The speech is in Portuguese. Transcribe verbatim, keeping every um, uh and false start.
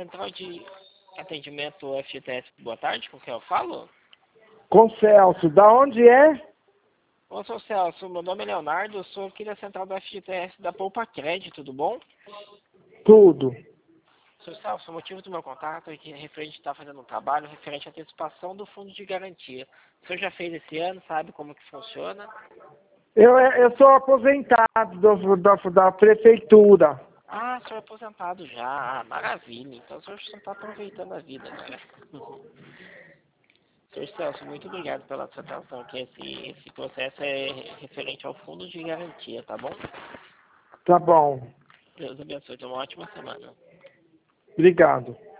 Central de Atendimento F G T S, boa tarde, com quem eu falo? Com Celso, da onde é? Ô, seu Celso, meu nome é Leonardo, eu sou aqui da Central do F G T S da Poupa Crédito, tudo bom? Tudo. Seu Celso, o motivo do meu contato é que referente está fazendo um trabalho referente à antecipação do fundo de garantia. O senhor já fez esse ano, sabe como que funciona? Eu, eu sou aposentado do, da, da prefeitura. Ah, o senhor é aposentado já, ah, maravilha, então o senhor só está aproveitando a vida agora. Senhor Celso, muito obrigado pela sua atenção, que esse, esse processo é referente ao fundo de garantia, tá bom? Tá bom. Deus abençoe, tenha uma ótima semana. Obrigado.